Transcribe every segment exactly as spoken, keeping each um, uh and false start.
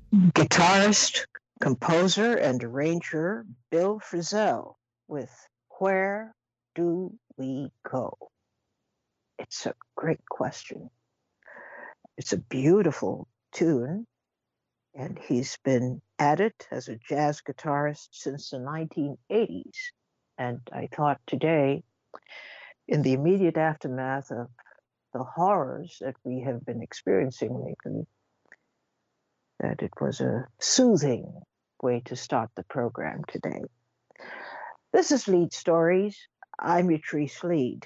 Guitarist, composer, and arranger Bill Frisell with Where Do We Go? It's a great question. It's a beautiful tune, and he's been at it as a jazz guitarist since the nineteen eighties. And I thought today, in the immediate aftermath of the horrors that we have been experiencing lately, that it was a soothing way to start the program today. This is Lead Stories. I'm Yatrice Lead.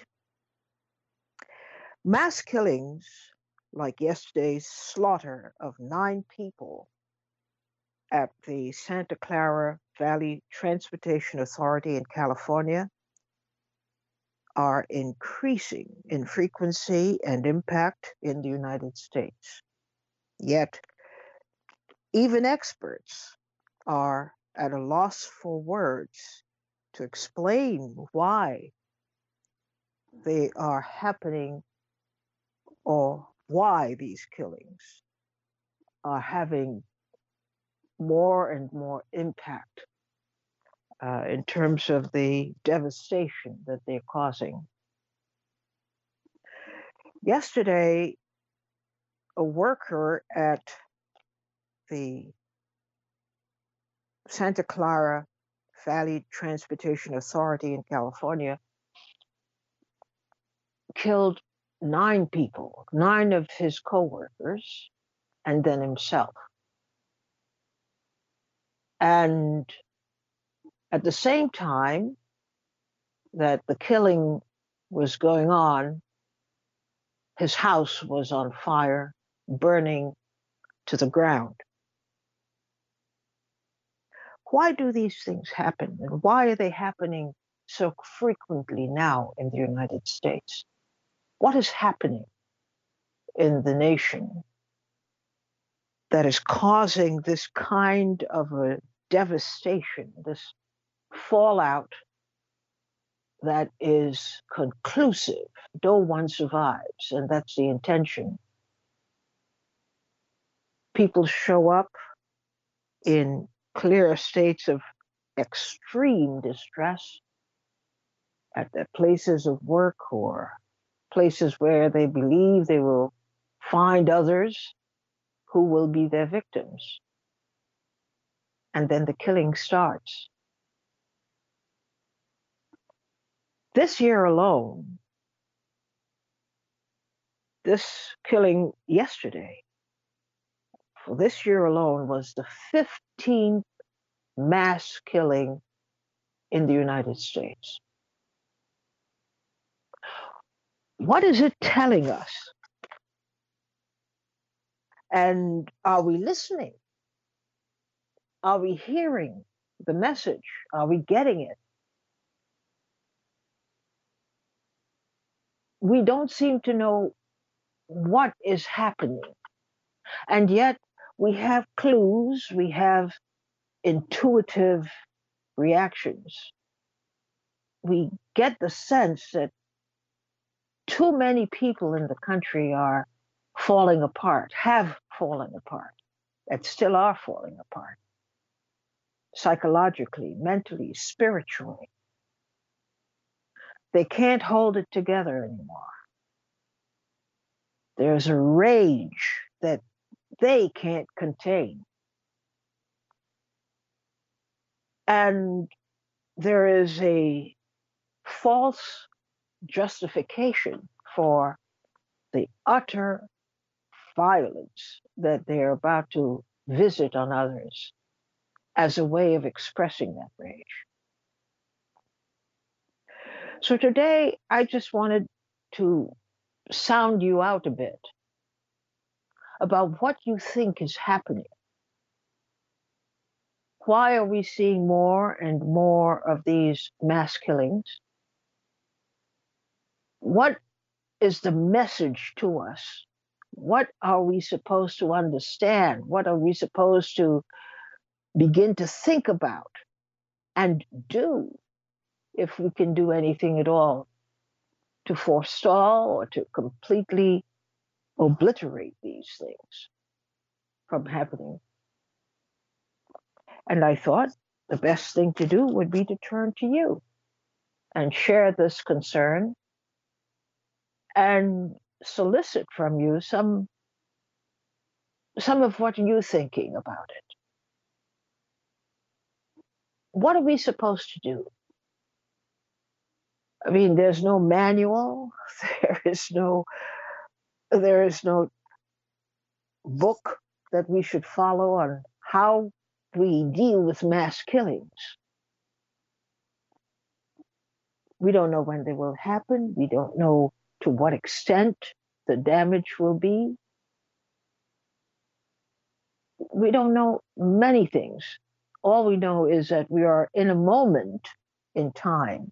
Mass killings, like yesterday's slaughter of nine people at the Santa Clara Valley Transportation Authority in California, are increasing in frequency and impact in the United States. Yet, even experts are at a loss for words to explain why they are happening or why these killings are having more and more impact uh, in terms of the devastation that they're causing. Yesterday, a worker at the Santa Clara Valley Transportation Authority in California killed nine people, nine of his coworkers, and then himself. And at the same time that the killing was going on, his house was on fire, burning to the ground. Why do these things happen? And why are they happening so frequently now in the United States? What is happening in the nation that is causing this kind of a devastation, this fallout that is conclusive? No one survives, and that's the intention. People show up in clear states of extreme distress at their places of work or places where they believe they will find others who will be their victims. And then the killing starts. This year alone, this killing yesterday, for this year alone, was the fifteenth mass killing in the United States. What is it telling us? And are we listening? Are we hearing the message? Are we getting it? We don't seem to know what is happening. And yet we have clues, we have intuitive reactions. We get the sense that too many people in the country are falling apart, have fallen apart, and still are falling apart, psychologically, mentally, spiritually. They can't hold it together anymore. There's a rage that they can't contain. And there is a false justification for the utter violence that they're about to visit on others as a way of expressing that rage. So today, I just wanted to sound you out a bit about what you think is happening. Why are we seeing more and more of these mass killings? What is the message to us? What are we supposed to understand? What are we supposed to begin to think about and do, if we can do anything at all, to forestall or to completely obliterate these things from happening? And I thought the best thing to do would be to turn to you and share this concern and solicit from you some some of what you're thinking about it. What are we supposed to do? I mean, there's no manual. There is no there is no book that we should follow on how we deal with mass killings. We don't know when they will happen. We don't know to what extent the damage will be. We don't know many things. All we know is that we are in a moment in time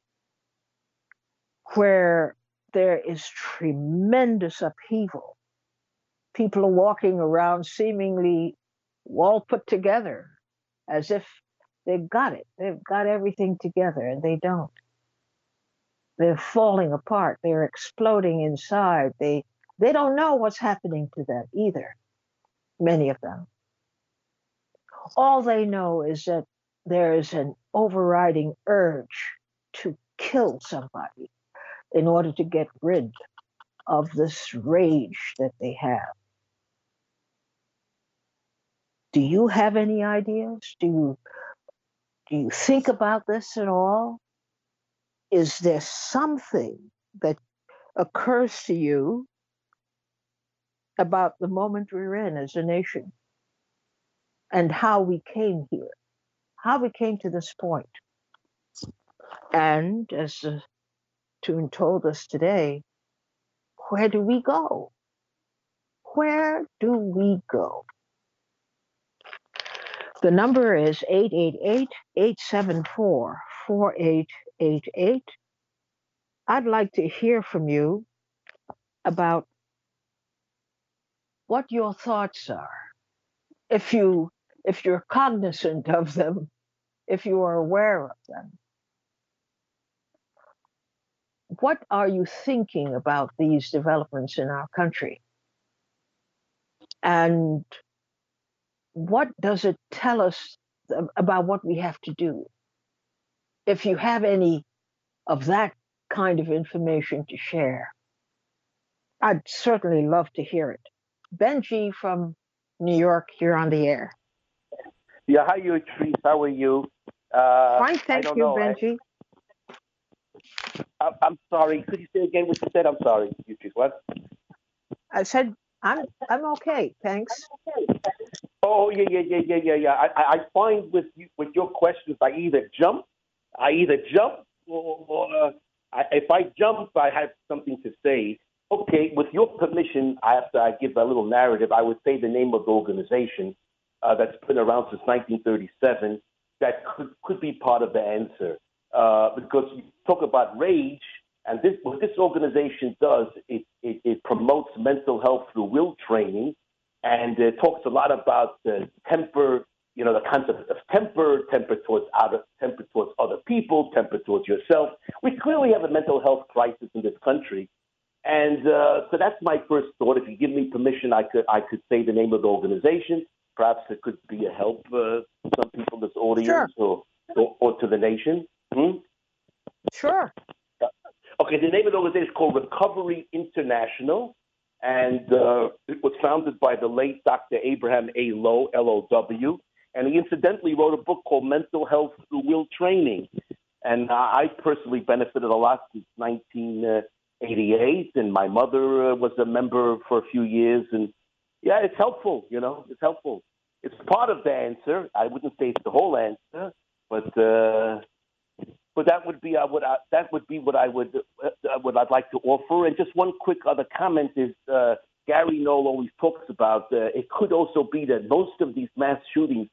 where there is tremendous upheaval. People are walking around seemingly all put together as if they've got it. They've got everything together, and they don't. They're falling apart. They're exploding inside. They they don't know what's happening to them either, many of them. All they know is that there is an overriding urge to kill somebody in order to get rid of this rage that they have. Do you have any ideas? Do you, do you think about this at all? Is there something that occurs to you about the moment we're in as a nation and how we came here, how we came to this point? And as the tune told us today, where do we go? Where do we go? The number is eight eight eight, eight seven four, four eight eight eight. I'd like to hear from you about what your thoughts are. If you if you're cognizant of them, if you are aware of them. What are you thinking about these developments in our country? And what does it tell us about what we have to do? If you have any of that kind of information to share, I'd certainly love to hear it. Benji from New York, you're on the air. Yeah, hi, you, Trees. How are you? Uh, Fine, thank you, know. Benji. I, I'm sorry. Could you say again what you said? I'm sorry, you, Trees. What? I said I'm I'm okay, thanks. Oh yeah, yeah, yeah, yeah, yeah, yeah. I, I find with you, with your questions, I either jump, I either jump, or, or uh, I, if I jump, I have something to say. Okay, with your permission, after I give a little narrative, I would say the name of the organization uh, that's been around since nineteen thirty-seven that could, could be part of the answer. Uh, because you talk about rage, and this what this organization does, it, it, it promotes mental health through will training, and it talks a lot about the temper, you know, the concept of temper, temper towards other, temper towards other people, temper towards yourself. We clearly have a mental health crisis in this country. And uh, so that's my first thought. If you give me permission, I could I could say the name of the organization. Perhaps it could be a help uh, to some people in this audience, sure. or, or or to the nation. Hmm? Sure. Uh, okay, the name of the organization is called Recovery International, and uh, it was founded by the late Doctor Abraham A. Lowe, L O W, and he incidentally wrote a book called Mental Health Through Will Training. And uh, I personally benefited a lot since nineteen eighty-eight, and my mother uh, was a member for a few years, and yeah, it's helpful, you know, it's helpful. It's part of the answer. I wouldn't say it's the whole answer, but uh, but that would be I would uh, that would be what I would uh, what I'd like to offer. And just one quick other comment is uh, Gary Knoll always talks about uh, it could also be that most of these mass shootings,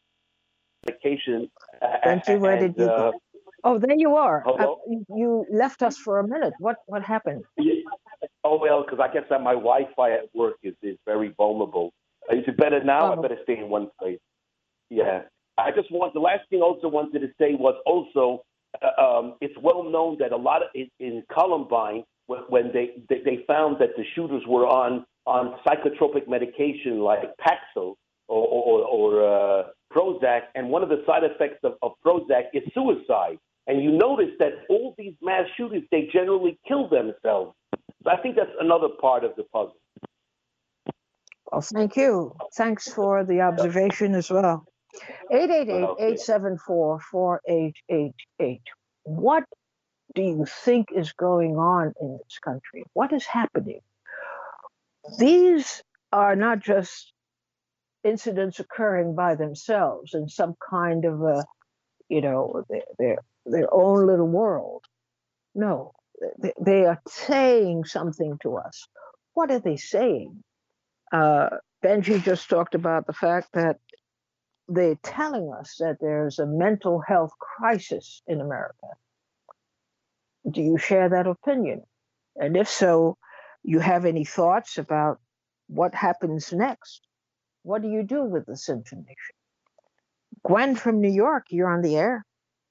medication. Thank you. Where did you uh, go? Oh, there you are. Uh, you left us for a minute. What what happened? Oh, well, because I guess that my Wi-Fi at work is, is very vulnerable. Is it better now? Oh. I better stay in one place. Yeah. I just want, the last thing I also wanted to say was also, uh, um, it's well known that a lot of, in, in Columbine, when, when they, they, they found that the shooters were on, on psychotropic medication like Paxil or, or, or uh, Prozac, and one of the side effects of, of Prozac is suicide. And you notice that all these mass shooters, they generally kill themselves. So I think that's another part of the puzzle. Well, thank you. Thanks for the observation as well. eight eight eight, eight seven four, four eight eight eight. What do you think is going on in this country? What is happening? These are not just incidents occurring by themselves in some kind of a, you know, their their, their own little world. No, they, they are saying something to us. What are they saying? Uh, Benji just talked about the fact that they're telling us that there's a mental health crisis in America. Do you share that opinion? And if so, you have any thoughts about what happens next? What do you do with this information? Gwen from New York, you're on the air.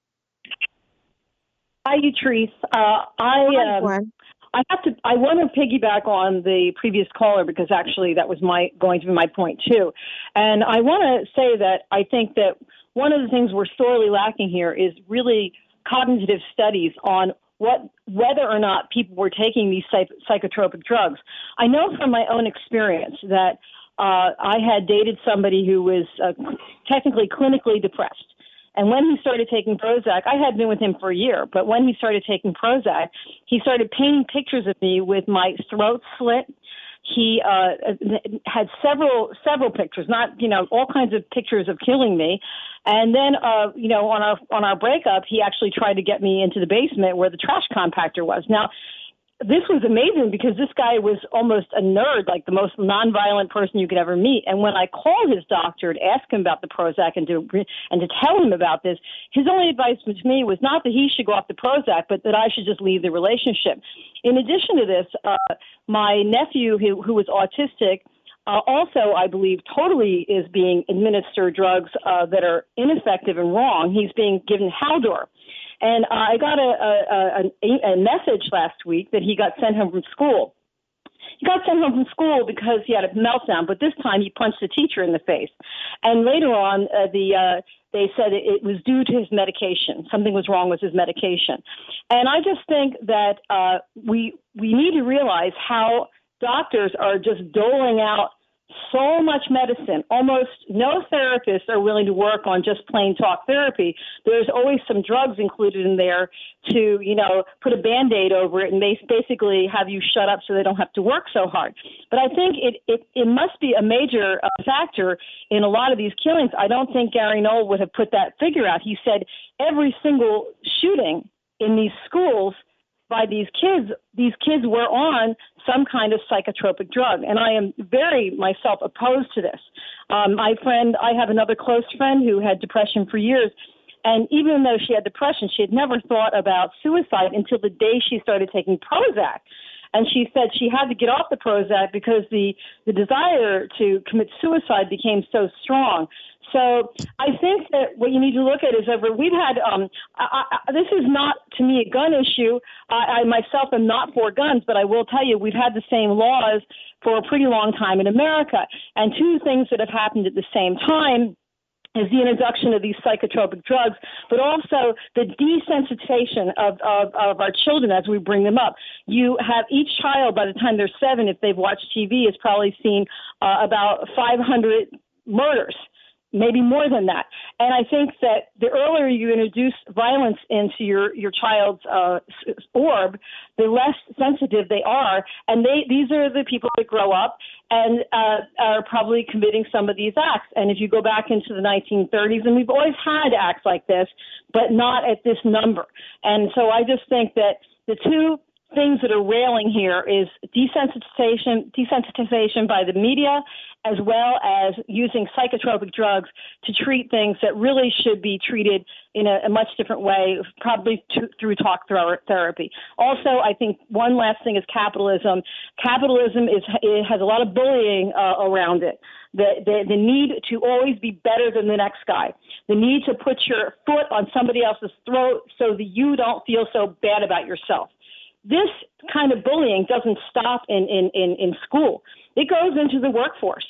Hi, Utrice. Uh, I Hi, um, Gwen. I have to. I want to piggyback on the previous caller because actually that was my going to be my point too. And I want to say that I think that one of the things we're sorely lacking here is really cognitive studies on what whether or not people were taking these psych- psychotropic drugs. I know from my own experience that uh, I had dated somebody who was uh, technically clinically depressed. And when he started taking Prozac, I had been with him for a year, but when he started taking Prozac, he started painting pictures of me with my throat slit. He uh, had several several pictures, not, you know, all kinds of pictures of killing me. And then, uh, you know, on our on our breakup, he actually tried to get me into the basement where the trash compactor was. Now, this was amazing because this guy was almost a nerd, like the most nonviolent person you could ever meet. And when I called his doctor to ask him about the Prozac and to and to tell him about this, his only advice to me was not that he should go off the Prozac, but that I should just leave the relationship. In addition to this, uh, my nephew, who, who was autistic, uh, also, I believe, totally is being administered drugs uh, that are ineffective and wrong. He's being given Haldor. And uh, I got a, a, a, a message last week that he got sent home from school. He got sent home from school because he had a meltdown, but this time he punched a teacher in the face. And later on, uh, the uh, they said it, it was due to his medication. Something was wrong with his medication. And I just think that uh, we we need to realize how doctors are just doling out so much medicine. Almost no therapists are willing to work on just plain talk therapy. There's always some drugs included in there to, you know, put a Band-Aid over it and basically have you shut up so they don't have to work so hard. But I think it, it, it must be a major uh, factor in a lot of these killings. I don't think Gary Knoll would have put that figure out. He said every single shooting in these schools by these kids, these kids were on some kind of psychotropic drug. And I am very myself opposed to this. Um, my friend, I have another close friend who had depression for years. And even though she had depression, she had never thought about suicide until the day she started taking Prozac. And she said she had to get off the Prozac because the, the desire to commit suicide became so strong. So I think that what you need to look at is over. We've had um, I, I, this is not to me a gun issue. I, I myself am not for guns, but I will tell you we've had the same laws for a pretty long time in America. And two things that have happened at the same time is the introduction of these psychotropic drugs, but also the desensitization of, of, of our children as we bring them up. You have each child, by the time they're seven, if they've watched T V, has probably seen uh, about five hundred murders, maybe more than that. And I think that the earlier you introduce violence into your, your child's uh, orb, the less sensitive they are. And they these are the people that grow up and uh, are probably committing some of these acts. And if you go back into the nineteen thirties, and we've always had acts like this, but not at this number. And so I just think that the two things that are railing here is desensitization, desensitization by the media, as well as using psychotropic drugs to treat things that really should be treated in a, a much different way, probably to, through talk therapy. Also, I think one last thing is capitalism. Capitalism is it has a lot of bullying uh, around it. The, the the need to always be better than the next guy. The need to put your foot on somebody else's throat so that you don't feel so bad about yourself. This kind of bullying doesn't stop in, in, in, in school. It goes into the workforce.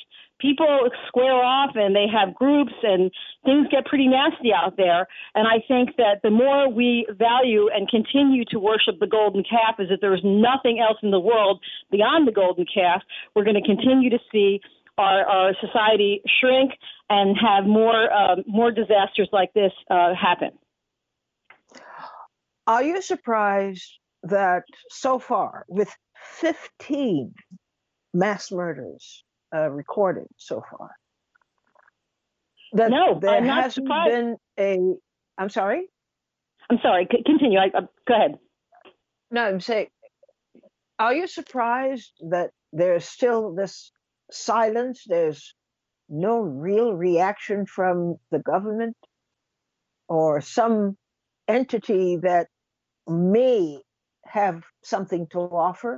people square off and they have groups and things get pretty nasty out there. And I think that the more we value and continue to worship the golden calf, as if there is nothing else in the world beyond the golden calf, we're going to continue to see our, our society shrink and have more uh, more disasters like this uh, happen. Are you surprised that so far, with fifteen mass murders uh, recorded so far, that no, there I'm not hasn't surprised. been a, I'm sorry? I'm sorry, C- continue. I, I, go ahead. No, I'm saying, are you surprised that there's still this silence? There's no real reaction from the government or some entity that may have something to offer?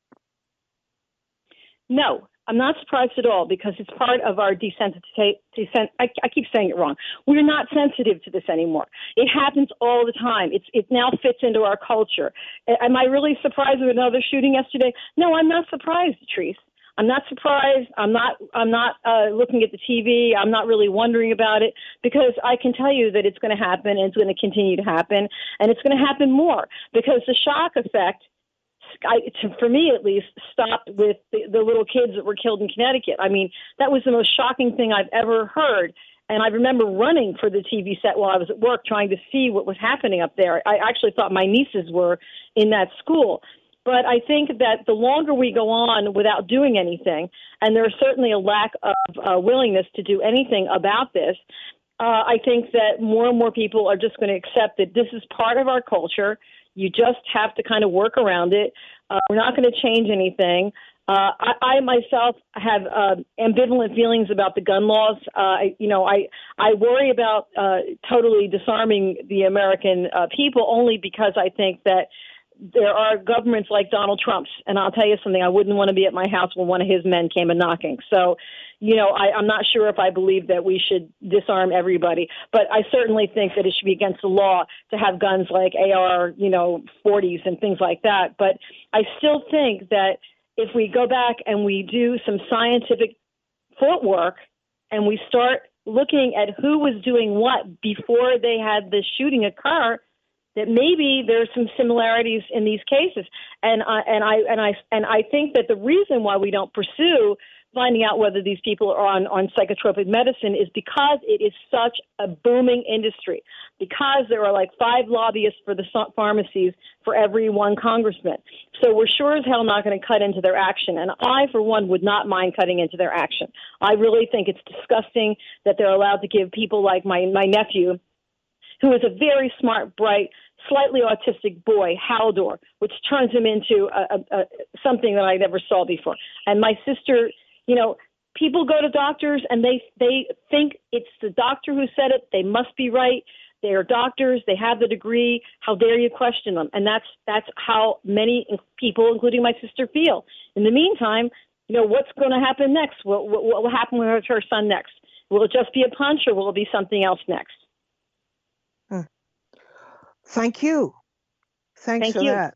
No, I'm not surprised at all, because it's part of our desensitization. Desen- I, I keep saying it wrong. We're not sensitive to this anymore. It happens all the time. It's, it now fits into our culture. Am I really surprised with another shooting yesterday? No, I'm not surprised, Treese. I'm not surprised. I'm not. I'm not uh, looking at the T V. I'm not really wondering about it, because I can tell you that it's going to happen, and it's going to continue to happen, and it's going to happen more, because the shock effect, I, to, for me at least, stopped with the, the little kids that were killed in Connecticut. I mean, that was the most shocking thing I've ever heard. And I remember running for the T V set while I was at work, trying to see what was happening up there. I actually thought my nieces were in that school. But I think that the longer we go on without doing anything, and there's certainly a lack of uh, willingness to do anything about this, uh, I think that more and more people are just going to accept that this is part of our culture. You just have to kind of work around it. Uh, we're not going to change anything. Uh, I, I myself have uh, ambivalent feelings about the gun laws. Uh, I, you know, I I worry about uh, totally disarming the American uh, people, only because I think that there are governments like Donald Trump's, and I'll tell you something, I wouldn't want to be at my house when one of his men came a knocking. So, you know, I, I'm not sure if I believe that we should disarm everybody, but I certainly think that it should be against the law to have guns like A R, you know, forties and things like that. But I still think that if we go back and we do some scientific footwork and we start looking at who was doing what before they had the shooting occur, that maybe there's some similarities in these cases, and uh, and I and I and I think that the reason why we don't pursue finding out whether these people are on, on psychotropic medicine is because it is such a booming industry, because there are like five lobbyists for the pharmacies for every one congressman. So we're sure as hell not going to cut into their action, and I, for one, would not mind cutting into their action. I really think it's disgusting that they're allowed to give people like my my nephew, who is a very smart, bright, slightly autistic boy, Haldor, which turns him into a, a, a, something that I never saw before. And my sister, you know, people go to doctors and they, they think it's the doctor who said it. They must be right. They are doctors. They have the degree. How dare you question them? And that's that's how many people, including my sister, feel. In the meantime, you know, what's going to happen next? What, what, what will happen with her son next? Will it just be a punch, or will it be something else next? Thank you. Thanks Thank for you. that.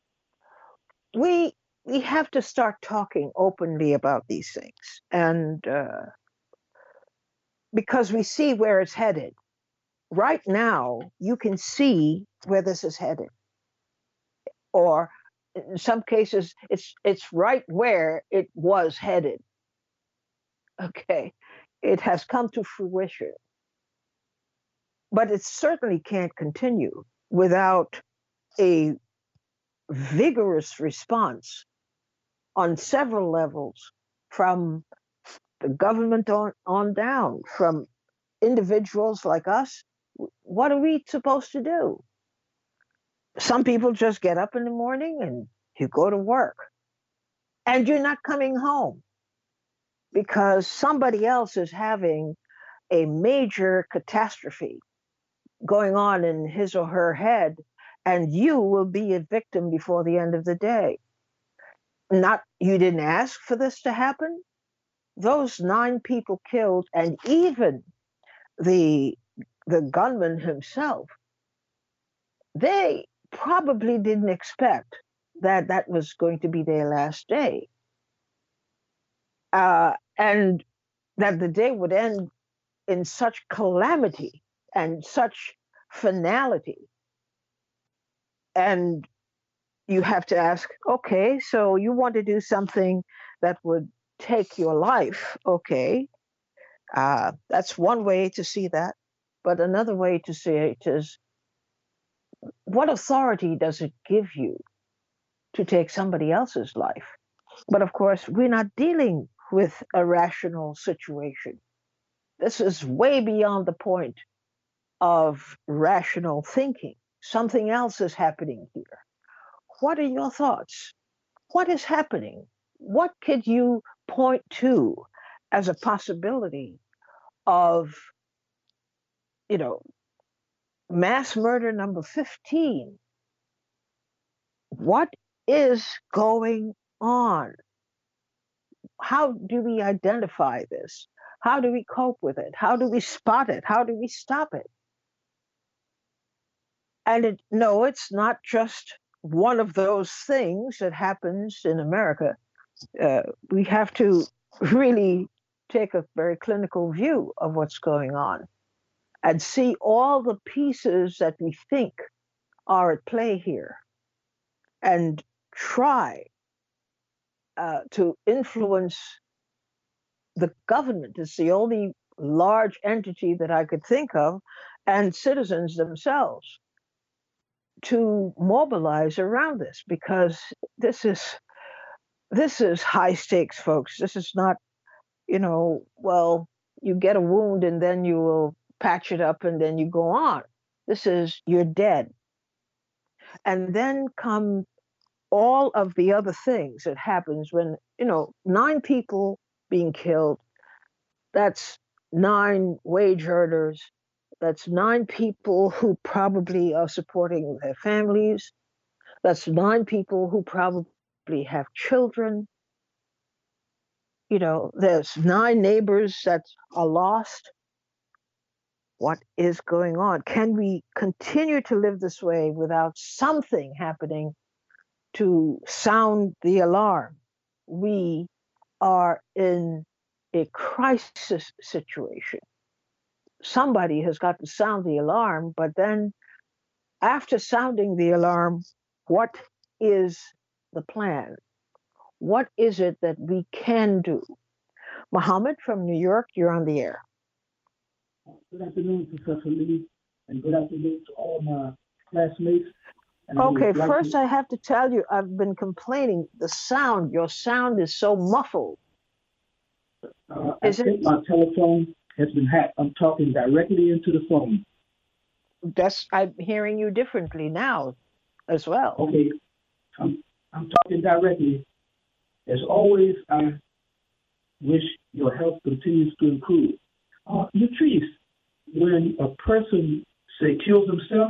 We we have to start talking openly about these things, and uh, because we see where it's headed. Right now, you can see where this is headed, or in some cases, it's it's right where it was headed. Okay, it has come to fruition. But it certainly can't continue without a vigorous response on several levels, from the government on, on down, from individuals like us. What are we supposed to do? Some people just get up in the morning and you go to work, and you're not coming home because somebody else is having a major catastrophe going on in his or her head, and you will be a victim before the end of the day. Not, you didn't ask for this to happen. Those nine people killed, and even the the gunman himself, they probably didn't expect that that was going to be their last day. Uh, and that the day would end in such calamity and such finality. And you have to ask, okay, so you want to do something that would take your life. Okay, uh, that's one way to see that. But another way to see it is, what authority does it give you to take somebody else's life? But of course, we're not dealing with a rational situation. This is way beyond the point of rational thinking. Something else is happening here. What are your thoughts? What is happening? What could you point to as a possibility of, you know, mass murder number fifteen? What is going on? How do we identify this? How do we cope with it? How do we spot it? How do we stop it? And it, no, it's not just one of those things that happens in America. Uh, we have to really take a very clinical view of what's going on and see all the pieces that we think are at play here and try uh, to influence the government. It's the only large entity that I could think of, and citizens themselves, to mobilize around this, because this is this is high stakes, folks. This is not, you know, well, you get a wound and then you will patch it up and then you go on. This is, you're dead. And then come all of the other things that happens when, you know, nine people being killed, that's nine wage earners, that's nine people who probably are supporting their families, that's nine people who probably have children. You know, there's nine neighbors that are lost. What is going on? Can we continue to live this way without something happening to sound the alarm? We are in a crisis situation. Somebody has got to sound the alarm, but then after sounding the alarm, what is the plan? What is it that we can do? Mohammed from New York, you're on the air. Good afternoon, Professor Lee, and good afternoon to all my classmates. And Okay, like first to... I have to tell you, I've been complaining. The sound, your sound is so muffled. Uh, I is think it? My telephone has been hacked. I'm talking directly into the phone. That's, I'm hearing you differently now as well. Okay, I'm, I'm talking directly. As always, I wish your health continues to improve. Uh, Latrice, when a person, say, kills himself,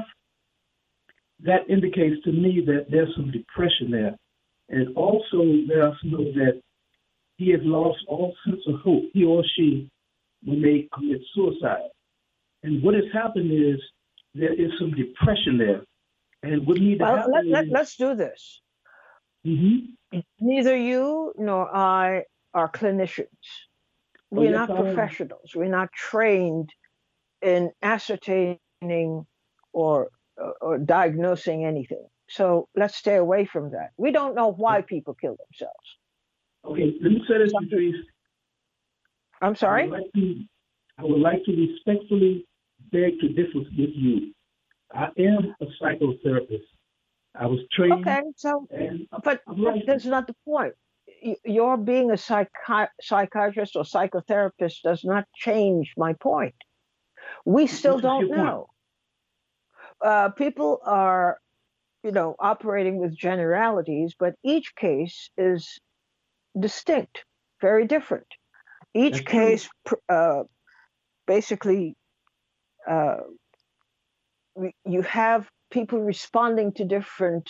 that indicates to me that there's some depression there. And also let us know that he has lost all sense of hope, he or she, when they commit suicide. And what has happened is there is some depression there. And what needs well, to happen let, is... let, let's do this. Mm-hmm. Neither you nor I are clinicians. Oh, We're yes, not professionals. We're not trained in ascertaining or, or, or diagnosing anything. So let's stay away from that. We don't know why people kill themselves. Okay, let me say this, Patrice. I'm sorry? I would, like to, I would like to respectfully beg to differ with you. I am a psychotherapist. I was trained. Okay, so, but that's not the point. Your being a psychi- psychiatrist or psychotherapist does not change my point. We still don't know. Uh, people are, you know, operating with generalities, but each case is distinct, very different. Each That's case uh, basically, uh, you have people responding to different,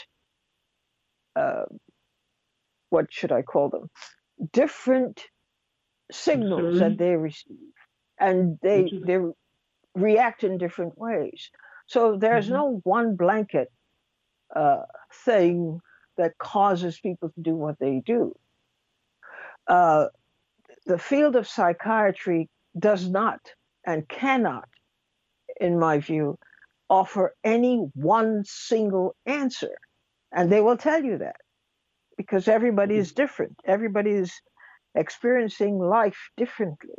uh, what should I call them? Different signals that they receive, and they they react in different ways. So there's mm-hmm. no one blanket uh, thing that causes people to do what they do. Uh, the field of psychiatry does not and cannot, in my view, offer any one single answer. And they will tell you that because everybody is different. Everybody is experiencing life differently.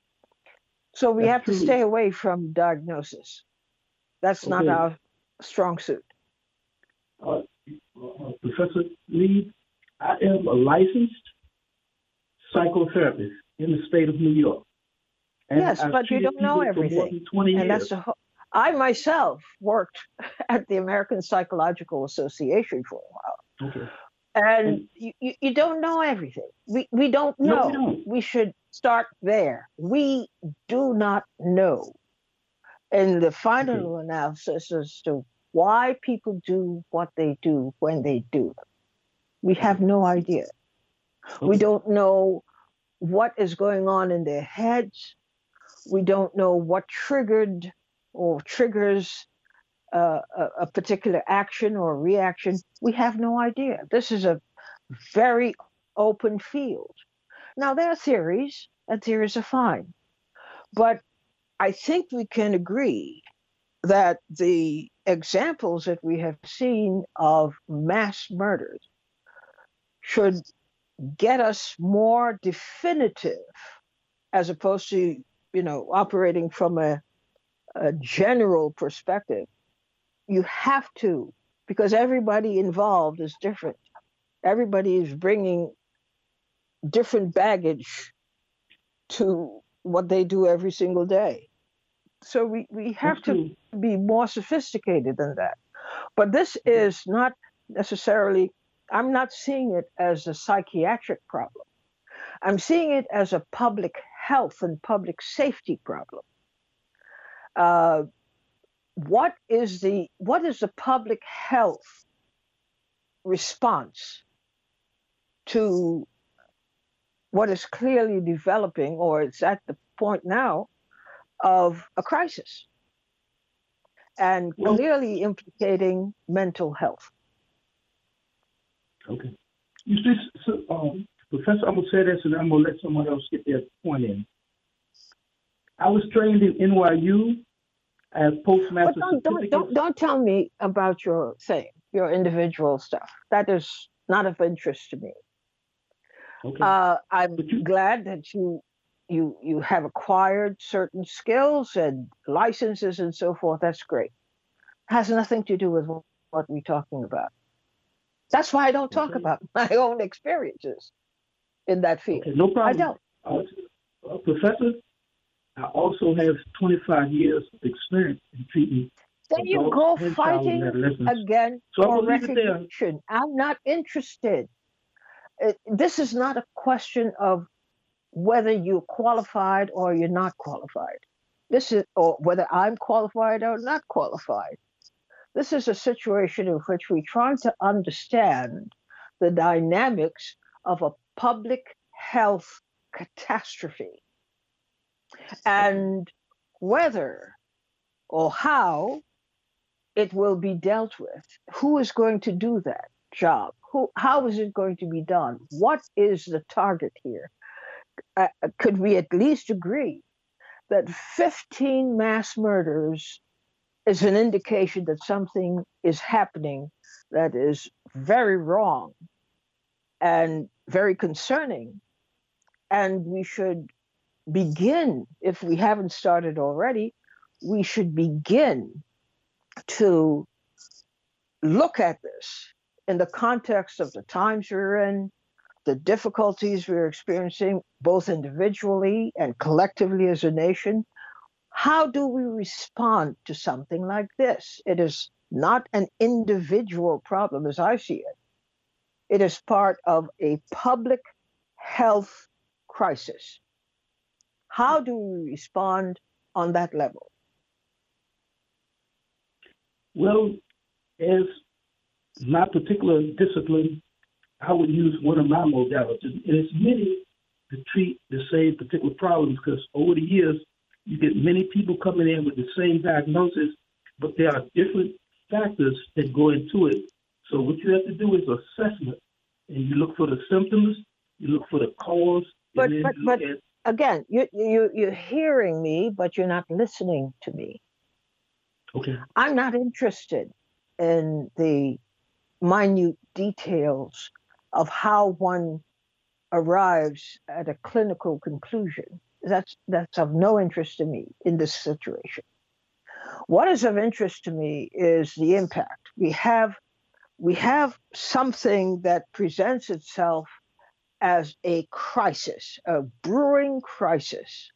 So we That's have true. to stay away from diagnosis. That's not Okay. our strong suit. Uh, uh, Professor Lee, I am a licensed psychotherapist in the state of New York. And Yes, I've but you treated don't know people for more everything. than twenty And years. that's the whole, I myself worked at the American Psychological Association for a while. Okay. And, And- you, you, you don't know everything. We, we don't No, know. we don't. We should start there. We do not know. And the final Okay. analysis as to why people do what they do when they do it. We have no idea. We Okay. don't know what is going on in their heads. We don't know what triggered or triggers uh, a, a particular action or reaction. We have no idea. This is a very open field. Now, there are theories, and theories are fine. But I think we can agree that the examples that we have seen of mass murders should get us more definitive as opposed to, you know, operating from a, a general perspective. You have to, because everybody involved is different. Everybody is bringing different baggage to what they do every single day. So we, we have That's to true. be more sophisticated than that. But this is not necessarily, I'm not seeing it as a psychiatric problem. I'm seeing it as a public health and public safety problem. Uh, what is the what is the public health response to what is clearly developing, or it's at the point now of a crisis, and Well- clearly implicating mental health? Okay. You see, so, um, Professor, I'm going to say this and I'm going to let someone else get their point in. I was trained in N Y U as But postmaster don't, don't, certificate. don't, don't tell me about your thing, your individual stuff. That is not of interest to me. Okay. Uh, I'm But you- glad that you you you have acquired certain skills and licenses and so forth. That's great. Has nothing to do with what we're talking about. That's why I don't talk Okay. about my own experiences in that field. Okay, no problem. I don't. Uh, uh, Professor, I also have twenty-five years of experience in treating Then you adults go and child fighting and adolescents. again So I'm for gonna leave it there. recognition. I'm not interested. It, this is not a question of whether you're qualified or you're not qualified. This is, or whether I'm qualified or not qualified. This is a situation in which we're trying to understand the dynamics of a public health catastrophe and whether or how it will be dealt with. Who is going to do that job? Who, how is it going to be done? What is the target here? Uh, could we at least agree that fifteen mass murders is an indication that something is happening that is very wrong and very concerning? And we should begin, if we haven't started already, we should begin to look at this in the context of the times we're in, the difficulties we're experiencing, both individually and collectively as a nation. How do we respond to something like this? It is not an individual problem as I see it. It is part of a public health crisis. How do we respond on that level? Well, as my particular discipline, I would use one of my modalities, and it's many to treat the same particular problems, because over the years, you get many people coming in with the same diagnosis, but there are different factors that go into it. So what you have to do is assessment, and you look for the symptoms, you look for the cause, But and then but you look but at again, you, you, you're hearing me, but you're not listening to me. Okay. I'm not interested in the minute details of how one arrives at a clinical conclusion. That's, that's of no interest to me in this situation. What is of interest to me is the impact. We have, we have something that presents itself as a crisis, a brewing crisis.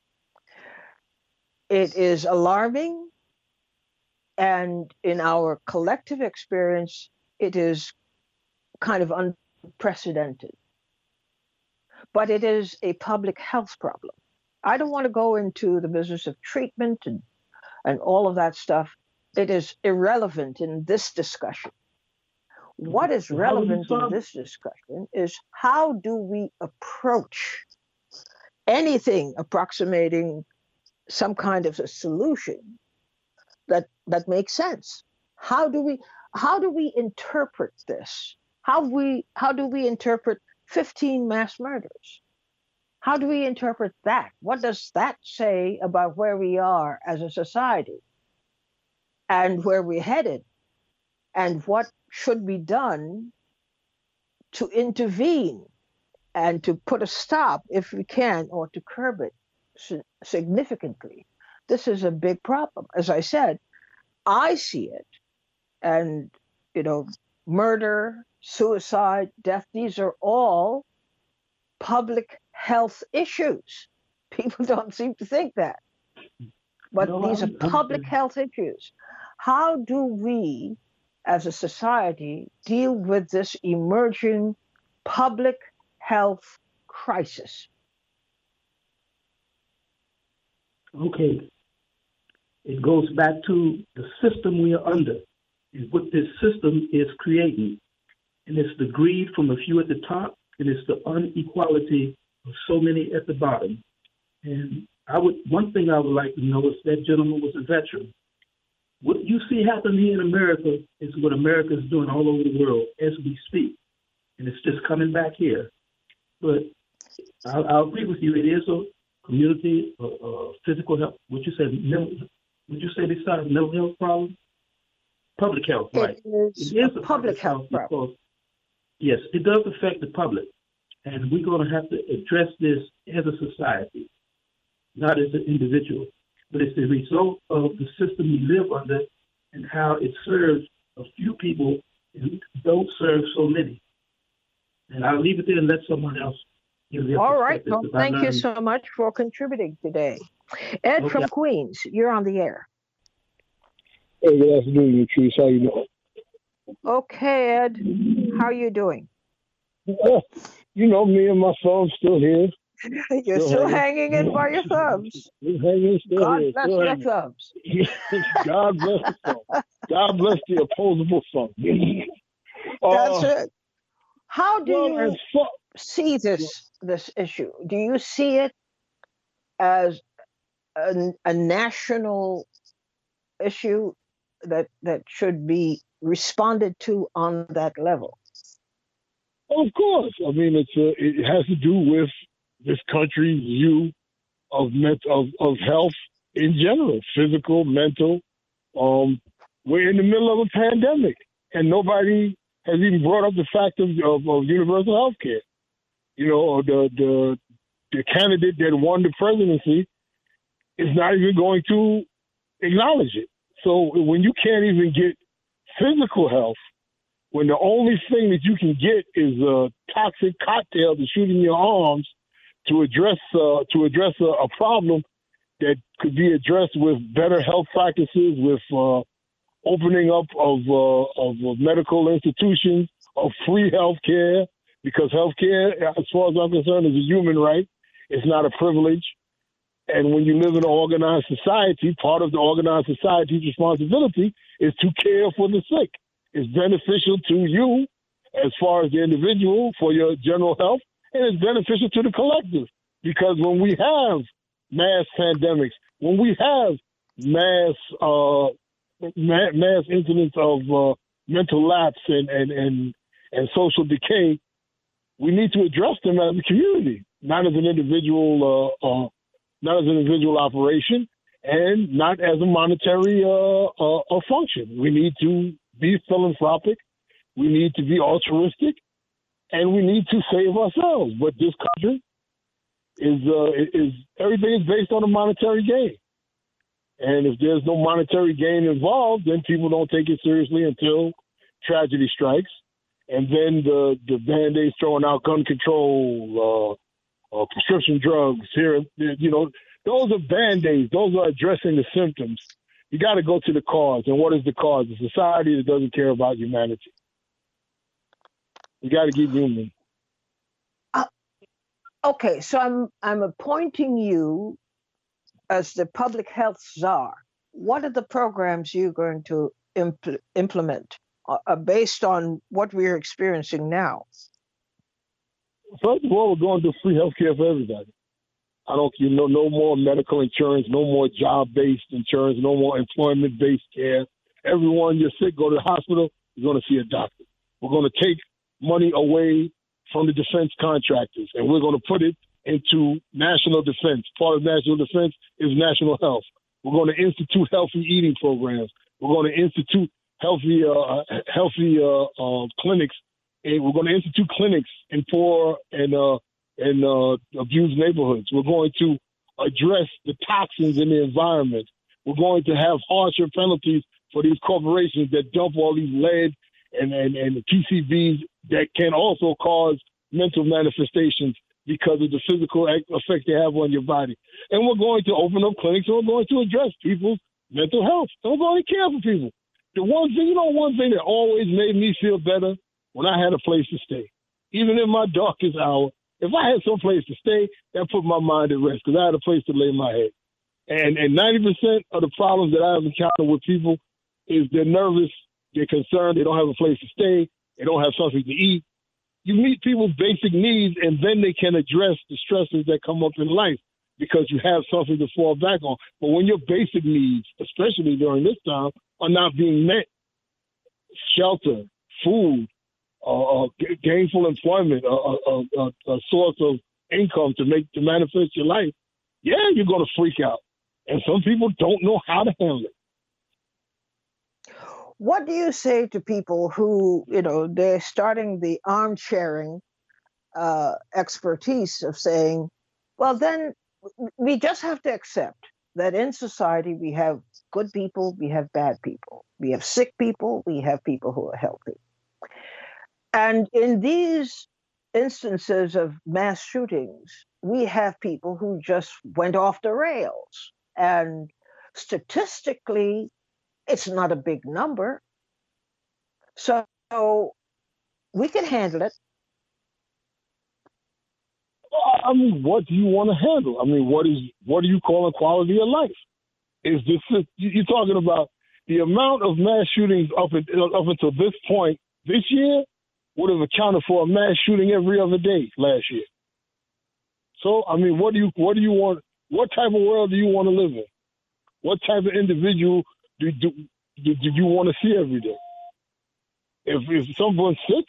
It is alarming, and in our collective experience, it is kind of unprecedented. But it is a public health problem. I don't want to go into the business of treatment and, and all of that stuff. It is irrelevant in this discussion. What is relevant in this discussion is how do we approach anything approximating some kind of a solution that that makes sense? How do we how do we interpret this? How we how do we interpret fifteen mass murders? How do we interpret that? What does that say about where we are as a society and where we're headed, and what should be done to intervene and to put a stop, if we can, or to curb it significantly? This is a big problem. As I said, I see it, and, you know, murder, suicide, death, these are all public health issues. People don't seem to think that. But no, these I'm, are public I'm, health issues. How do we, as a society, deal with this emerging public health crisis? Okay. It goes back to the system we are under, and what this system is creating. And it's the greed from a few at the top, and it's the inequality of so many at the bottom. And I would, one thing I would like to know is that gentleman was a veteran. What you see happening here in America is what America is doing all over the world as we speak. And it's just coming back here. But I'll, I'll agree with you. It is a community, uh, uh, physical health. What you said, mental, would you say besides mental health problem? Public health, right? It is, it is a, a public health, health problem. Because, yes, it does affect the public. And we're going to have to address this as a society, not as an individual. But it's the result of the system we live under and how it serves a few people and don't serve so many. And I'll leave it there and let someone else give their All right. Well, thank you so much for contributing today. Ed okay. from Queens, you're on the air. Hey, good afternoon, Latrice. How you doing? Okay, Ed. How are you doing? Uh, you know, me and my thumb's still here. You're still, still hanging. hanging in by your thumbs. Hanging still God here. bless still your thumbs. God bless the thumb. God bless the opposable thumb. That's uh, it. How do well, you so, see this this issue? Do you see it as a, a national issue that that should be responded to on that level? Of course. I mean, it's a, it has to do with this country's view of of of health in general, physical, mental. Um, we're in the middle of a pandemic, and nobody has even brought up the fact of, of, of universal health care. You know, the the the candidate that won the presidency is not even going to acknowledge it. So when you can't even get physical health, when the only thing that you can get is a toxic cocktail to shoot in your arms to address uh, to address a, a problem that could be addressed with better health practices, with uh, opening up of, uh, of of medical institutions, of free health care, because health care, as far as I'm concerned, is a human right. It's not a privilege. And when you live in an organized society, part of the organized society's responsibility is to care for the sick. It's beneficial to you as far as the individual for your general health, and it's beneficial to the collective, because when we have mass pandemics, when we have mass uh, ma- mass incidents of uh, mental lapse and, and, and, and social decay, we need to address them as a community. not as an individual, uh, uh, not as an individual operation, and not as a monetary uh, uh, uh, function. We need to be philanthropic. We need to be altruistic, and we need to save ourselves. But this country is uh, is everything is based on a monetary gain. And if there's no monetary gain involved, then people don't take it seriously until tragedy strikes. And then the, the Band-Aids throwing out gun control, uh, uh, prescription drugs here, you know, those are Band-Aids. Those are addressing the symptoms. You got to go to the cause. And what is the cause? A society that doesn't care about humanity. You got to get human. Uh, okay, so I'm I'm appointing you as the public health czar. What are the programs you're going to impl- implement uh, based on what we're experiencing now? First of all, we're going to do free health care for everybody. I don't, you know, no more medical insurance, no more job-based insurance, no more employment-based care. Everyone, you're sick, go to the hospital, you're going to see a doctor. We're going to take money away from the defense contractors, and we're going to put it into national defense. Part of national defense is national health. We're going to institute healthy eating programs. We're going to institute healthy, uh, healthy uh, uh, clinics. And we're going to institute clinics in poor and uh, and uh, abused neighborhoods. We're going to address the toxins in the environment. We're going to have harsher penalties for these corporations that dump all these lead and, and, and the P C Bs that can also cause mental manifestations because of the physical effect they have on your body. And we're going to open up clinics and we're going to address people's mental health. And we're going to care for people. The one thing, you know, one thing that always made me feel better when I had a place to stay, even in my darkest hour, if I had some place to stay, that put my mind at rest because I had a place to lay my head. And and ninety percent of the problems that I've encountered with people is they're nervous, they're concerned, they don't have a place to stay, they don't have something to eat. You meet people's basic needs, and then they can address the stresses that come up in life because you have something to fall back on. But when your basic needs, especially during this time, are not being met, shelter, food, uh, uh, gainful employment, a uh, uh, uh, uh, source of income to make to manifest your life, yeah, you're going to freak out. And some people don't know how to handle it. What do you say to people who, you know, they're starting the arm-sharing uh, expertise of saying, well, then we just have to accept that in society we have good people, we have bad people. We have sick people, we have people who are healthy. And in these instances of mass shootings, we have people who just went off the rails. And statistically, it's not a big number. So we can handle it. I mean, what do you want to handle? I mean, what is what do you call a quality of life? Is this you're talking about the amount of mass shootings up, at, up until this point this year would have accounted for a mass shooting every other day last year. So, I mean, what do you what do you want? What type of world do you want to live in? What type of individual do do, do, do you want to see every day? If if someone's sick,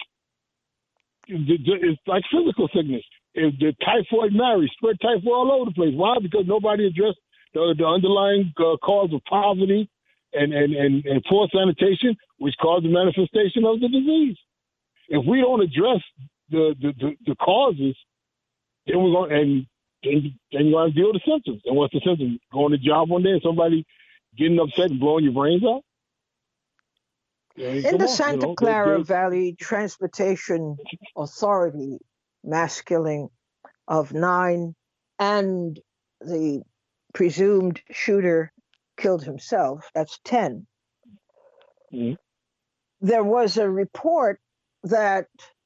it's like physical sickness. If the typhoid Mary spread typhoid all over the place. Why? Because nobody addressed the, the underlying uh, cause of poverty and, and, and, and poor sanitation, which caused the manifestation of the disease. If we don't address the the, the, the causes, then we're going and then, then you're going to deal with the symptoms. And what's the symptom? Going to job one day and somebody getting upset and blowing your brains out? Yeah, in the on, Santa you know, Clara they, they, Valley Transportation Authority mass killing of nine and the presumed shooter killed himself, that's ten. Mm-hmm. There was a report that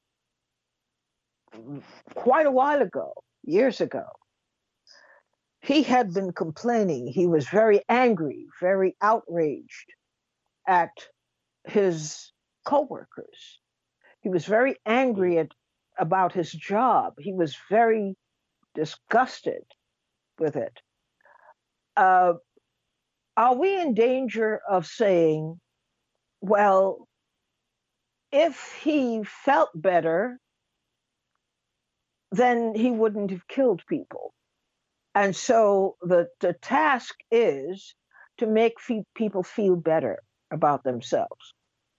quite a while ago, years ago, he had been complaining. He was very angry, very outraged at his coworkers. He was very angry at, about his job. He was very disgusted with it. Uh, are we in danger of saying, well, if he felt better, then he wouldn't have killed people. And so the, the task is to make fe- people feel better about themselves.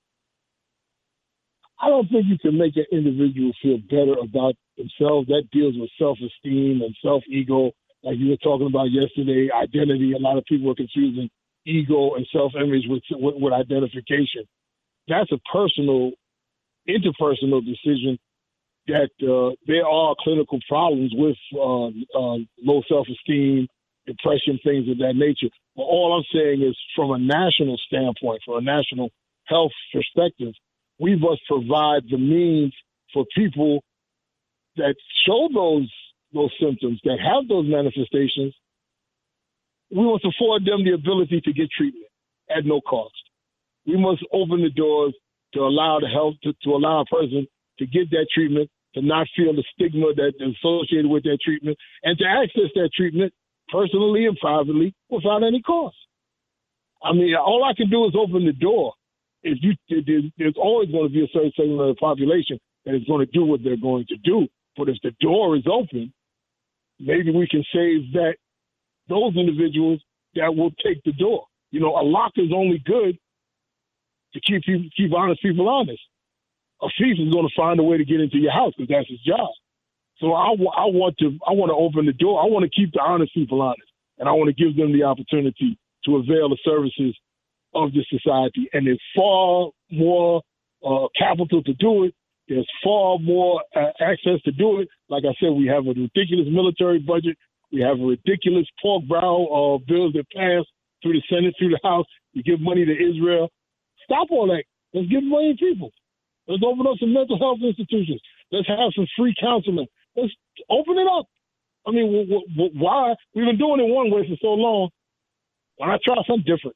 I don't think you can make an individual feel better about themselves. That deals with self-esteem and self-ego, like you were talking about yesterday, identity. A lot of people are confusing ego and self-image with, with, with identification. That's a personal, interpersonal decision that uh, there are clinical problems with uh, uh, low self-esteem, depression, things of that nature. But all I'm saying is from a national standpoint, from a national health perspective, we must provide the means for people that show those those symptoms, that have those manifestations. We must afford them the ability to get treatment at no cost. We must open the doors to allow the health to, to allow a person to get that treatment, to not feel the stigma that is associated with that treatment, and to access that treatment personally and privately without any cost. I mean, all I can do is open the door. If you, there's always going to be a certain segment of the population that is going to do what they're going to do. But if the door is open, maybe we can save that those individuals that will take the door. You know, a lock is only good to keep people, keep honest people honest. A thief is going to find a way to get into your house because that's his job. So I, I want to I want to open the door. I want to keep the honest people honest, and I want to give them the opportunity to avail the services of this society. And there's far more uh, capital to do it. There's far more uh, access to do it. Like I said, we have a ridiculous military budget. We have a ridiculous pork barrel of uh, bills that pass through the Senate, through the House. We give money to Israel. Stop all that. Let's give money to people. Let's open up some mental health institutions. Let's have some free counseling. Let's open it up. I mean, w- w- why? We've been doing it one way for so long. Why not try something different?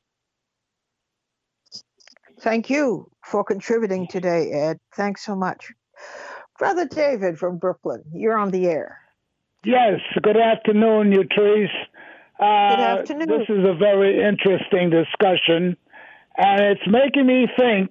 Thank you for contributing today, Ed. Thanks so much. Brother David from Brooklyn, you're on the air. Yes, good afternoon, Utrice. Uh, good afternoon. This is a very interesting discussion, and it's making me think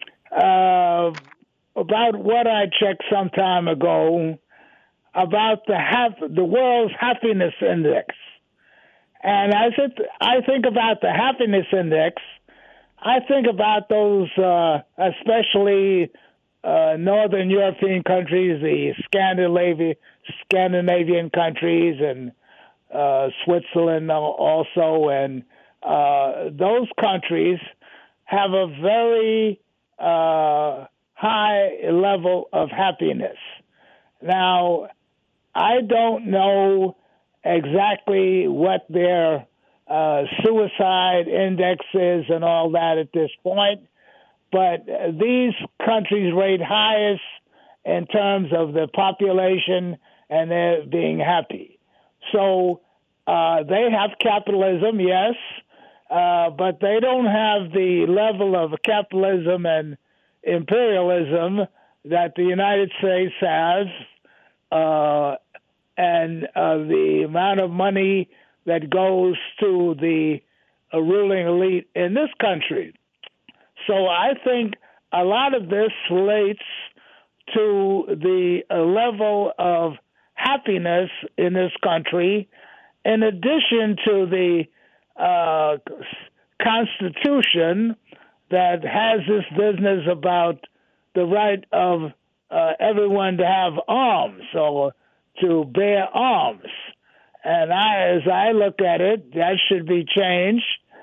uh, about what I checked some time ago about the hap- the world's happiness index. And as it, I think about the happiness index, I think about those, uh, especially uh, Northern European countries, the Scandinavian, Scandinavian countries, and uh, Switzerland also. And uh, those countries have a very uh, high level of happiness. Now, I don't know exactly what their uh, suicide indexes and all that at this point, but these countries rate highest in terms of the population and their being happy. So uh, they have capitalism, yes, uh, but they don't have the level of capitalism and imperialism that the United States has, uh, and uh, the amount of money that goes to the uh, ruling elite in this country. So I think a lot of this relates to the uh, level of happiness in this country, in addition to the uh, Constitution that has this business about the right of uh, everyone to have arms or to bear arms. And I, as I look at it, that should be changed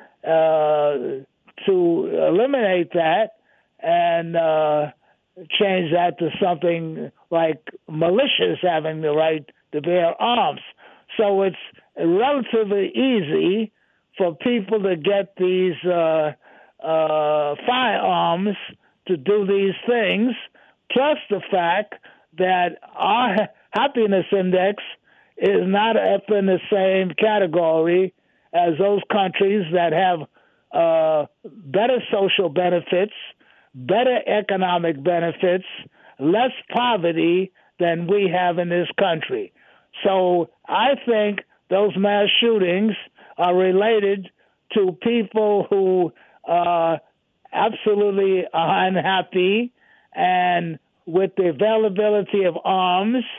uh, to eliminate that and uh, change that to something like militias having the right to bear arms. So it's relatively easy for people to get these uh, uh, firearms to do these things, plus the fact that our happiness index is not up in the same category as those countries that have uh, better social benefits, better economic benefits, less poverty than we have in this country. So I think those mass shootings are related to people who uh, absolutely are unhappy, and with the availability of arms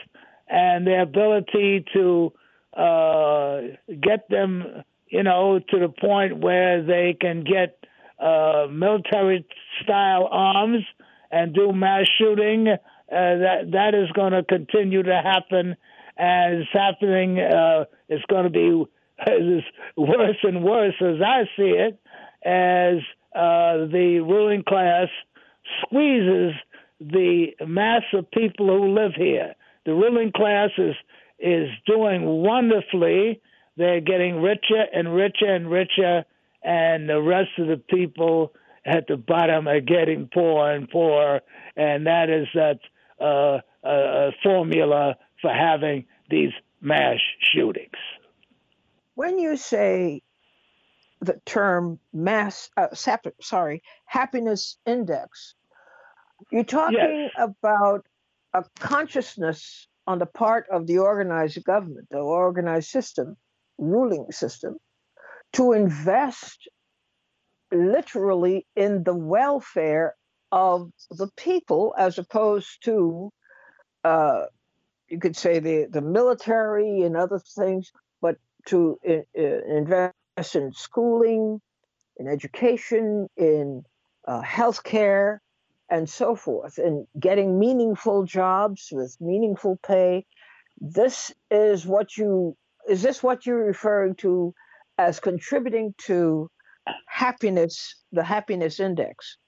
and their ability to uh, get them, you know, to the point where they can get uh, military-style arms and do mass shooting. Uh, that that is going to continue to happen, and it's happening. Uh, it's going to be worse and worse, as I see it, as uh, the ruling class squeezes the mass of people who live here. The ruling class is is doing wonderfully. They're getting richer and richer and richer, and the rest of the people at the bottom are getting poorer and poorer, and that is that uh, a formula for having these mass shootings. When you say the term mass, uh, sorry, happiness index, you're talking yes. about a consciousness on the part of the organized government, the organized system, ruling system, to invest literally in the welfare of the people, as opposed to, uh, you could say, the, the military and other things, but to uh, invest in schooling, in education, in uh, healthcare, and so forth, and getting meaningful jobs with meaningful pay. This is what you, is this what you're referring to as contributing to happiness, the happiness index?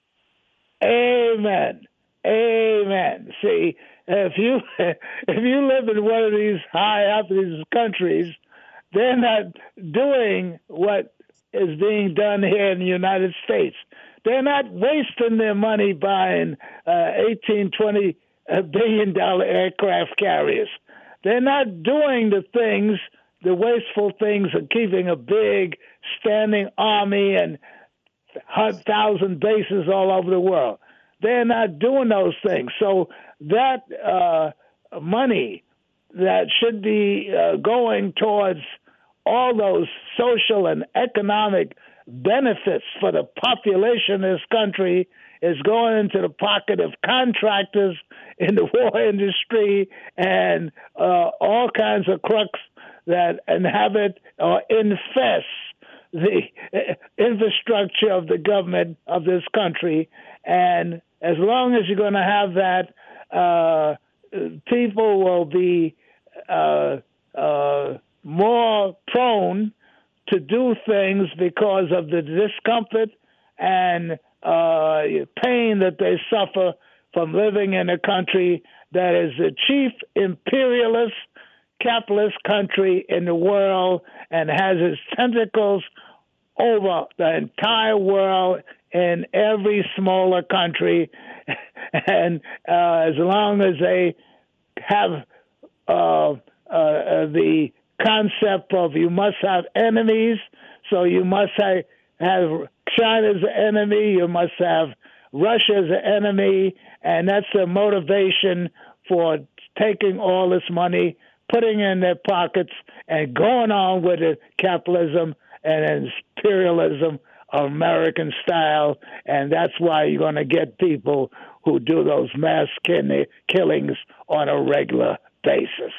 Amen. Amen. See, if you if you live in one of these high happiness countries, they're not doing what is being done here in the United States. They're not wasting their money buying uh, eighteen, twenty billion dollar aircraft carriers. They're not doing the things, the wasteful things of keeping a big standing army and one thousand bases all over the world. They're not doing those things. So that uh, money that should be uh, going towards all those social and economic benefits for the population of this country is going into the pocket of contractors in the war industry and uh, all kinds of crooks that inhabit or infest the infrastructure of the government of this country. And as long as you're going to have that, uh, people will be uh, uh, more prone to do things because of the discomfort and uh, pain that they suffer from living in a country that is the chief imperialist capitalist country in the world and has its tentacles over the entire world in every smaller country. And uh, as long as they have uh, uh, the concept of you must have enemies, so you must have, have China as an enemy, you must have Russia as an enemy, and that's the motivation for taking all this money, putting it in their pockets, and going on with the capitalism and imperialism of American style. And that's why you're going to get people who do those mass killings on a regular basis.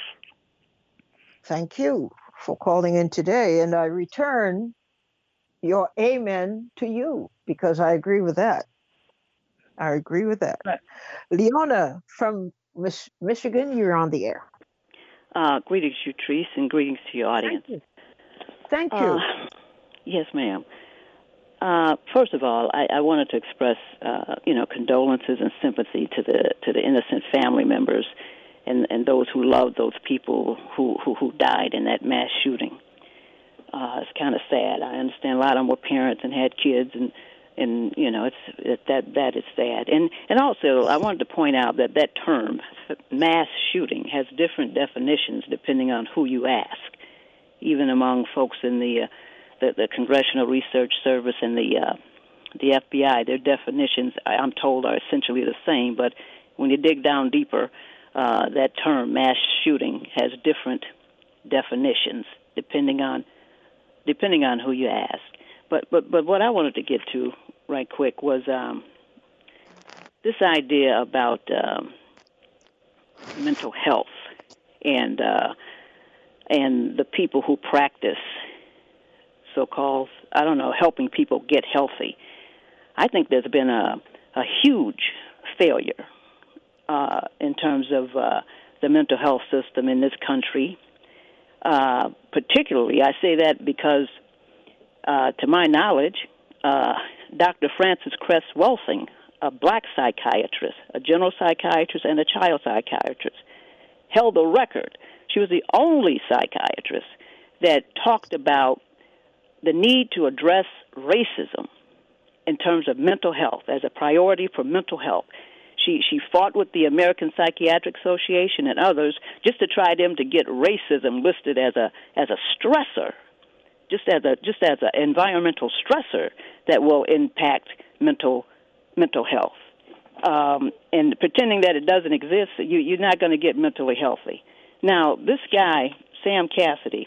Thank you for calling in today. And I return your amen to you, because I agree with that. I agree with that. Right. Leona from Mich- Michigan, you're on the air. Uh, greetings, Utrice, and greetings to your audience. Thank you. Thank you. Uh, yes, ma'am. Uh, first of all, I, I wanted to express, uh, you know, condolences and sympathy to the to the innocent family members and, and those who loved those people who, who, who died in that mass shooting. Uh, it's kind of sad. I understand a lot of them were parents and had kids, and, and you know, it's it, that that is sad. And and also, I wanted to point out that that term, mass shooting, has different definitions depending on who you ask. Even among folks in the uh, the, the Congressional Research Service and the uh, the F B I, their definitions, I'm told, are essentially the same. But when you dig down deeper, uh, that term, mass shooting, has different definitions depending on depending on who you ask. But but but what I wanted to get to right quick was um, this idea about um, mental health and uh, and the people who practice so-called, I don't know, helping people get healthy. I think there's been a, a huge failure uh, in terms of uh, the mental health system in this country. Uh, particularly, I say that because, uh, to my knowledge, uh, Doctor Frances Cress Welsing, a black psychiatrist, a general psychiatrist, and a child psychiatrist, held the record. She was the only psychiatrist that talked about the need to address racism in terms of mental health as a priority for mental health. She she fought with the American Psychiatric Association and others just to try them to get racism listed as a as a stressor, just as a just as an environmental stressor that will impact mental mental health. Um, and pretending that it doesn't exist, you, you're not going to get mentally healthy. Now, this guy, Sam Cassidy,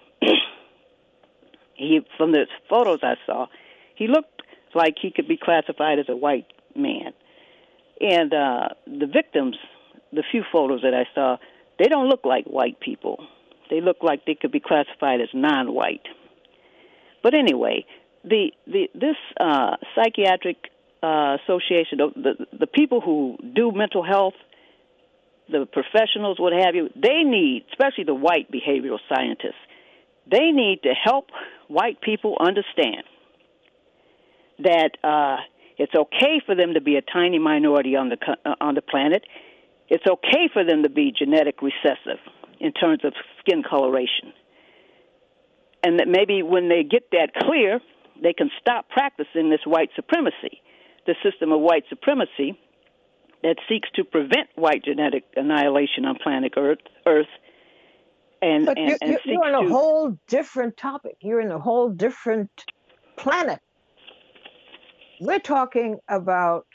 he from the photos I saw, he looked like he could be classified as a white man. And uh, the victims, the few photos that I saw, they don't look like white people. They look like they could be classified as non-white. But anyway, the the this uh, psychiatric uh, association, the the people who do mental health, the professionals, what have you, they need, especially the white behavioral scientists, they need to help white people understand that uh, it's okay for them to be a tiny minority on the uh, on the planet. It's okay for them to be genetic recessive in terms of skin coloration. And that maybe when they get that clear, they can stop practicing this white supremacy, the system of white supremacy that seeks to prevent white genetic annihilation on planet Earth. Earth and, but and, you're, and you're, you're on a to, whole different topic. You're in a whole different planet. We're talking about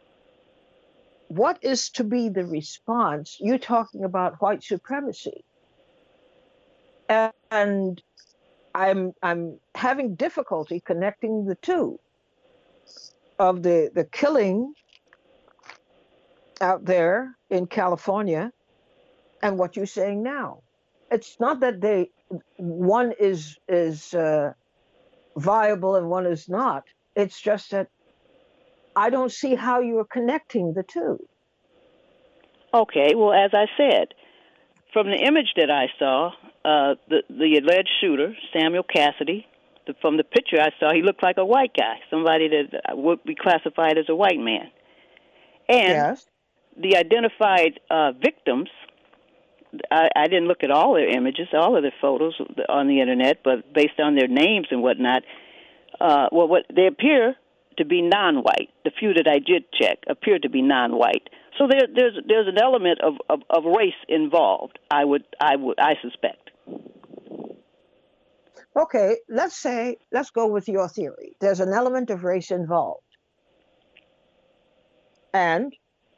what is to be the response. You're talking about white supremacy. And I'm I'm having difficulty connecting the two of the, the killing out there in California and what you're saying now. It's not that they one is is uh, viable and one is not. It's just that I don't see how you are connecting the two. Okay, well, as I said, from the image that I saw, uh, the the alleged shooter, Samuel Cassidy, the, from the picture I saw, he looked like a white guy, somebody that would be classified as a white man. And yes. the identified uh, victims, I, I didn't look at all their images, all of their photos on the internet, but based on their names and whatnot, uh, well, what they appear to be non-white. The few that I did check appear to be non-white. So there, there's there's an element of, of, of race involved. I would I would I suspect. Okay, let's say let's go with your theory. There's an element of race involved, and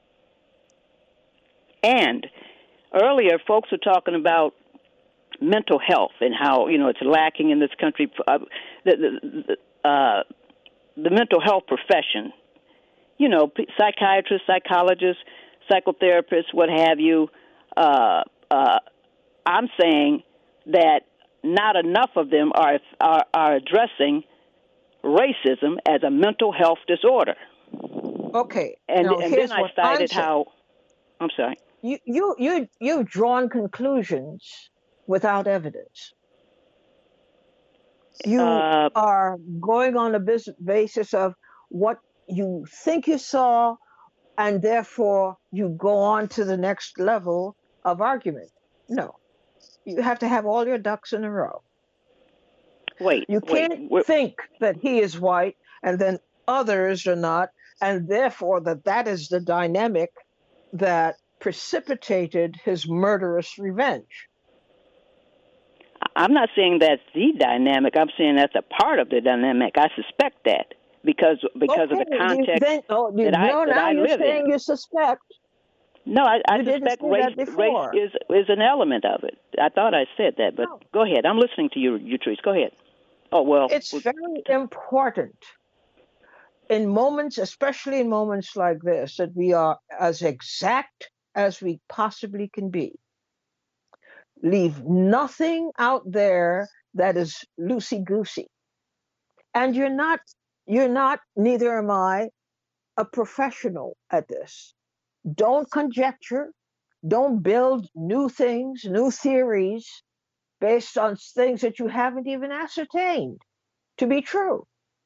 and earlier folks were talking about mental health and how you know it's lacking in this country. Uh, the the, the, uh, the mental health profession. You know, psychiatrists, psychologists, psychotherapists, what have you. Uh, uh, I'm saying that not enough of them are, are are addressing racism as a mental health disorder. Okay, and, now, and here's then I what cited I'm how. I'm sorry. You you you you've drawn conclusions without evidence. You uh, are going on a basis of what you think you saw, and therefore you go on to the next level of argument. No, you have to have all your ducks in a row. Wait, you can't wait, think that he is white and then others are not, and therefore that that is the dynamic that precipitated his murderous revenge. I'm not saying that's the dynamic. I'm saying that's a part of the dynamic. I suspect that. Because because okay, of the context then, oh, you, that I no, that now I you're live saying in. You suspect. No, I, I you suspect race race is is an element of it. I thought I said that, but no. Go ahead. I'm listening to you, Utrice. Go ahead. Oh well, it's we'll, very important in moments, especially in moments like this, that we are as exact as we possibly can be. Leave nothing out there that is loosey-goosey. And you're not, you're not, neither am I, a professional at this. Don't conjecture. Don't build new things, new theories based on things that you haven't even ascertained to be true.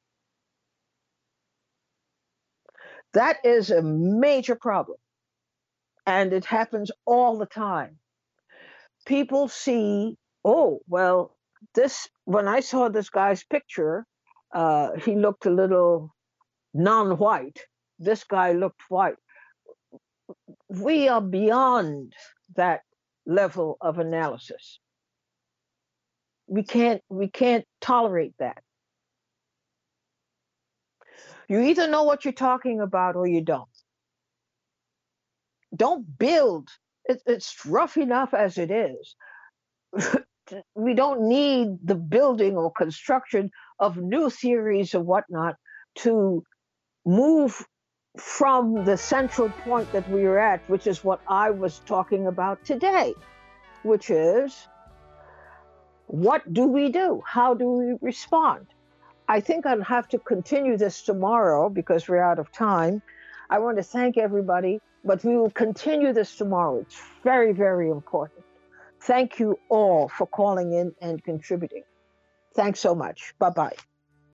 That is a major problem. And it happens all the time. People see, oh, well, this, when I saw this guy's picture, uh, he looked a little non-white. This guy looked white. We are beyond that level of analysis. We can't, we can't tolerate that. You either know what you're talking about or you don't. Don't build. It, it's rough enough as it is. We don't need the building or construction of new theories or whatnot to move from the central point that we are at, which is what I was talking about today, which is, what do we do? How do we respond? I think I'll have to continue this tomorrow because we're out of time. I want to thank everybody, but we will continue this tomorrow. It's very, very important. Thank you all for calling in and contributing. Thanks so much. Bye-bye.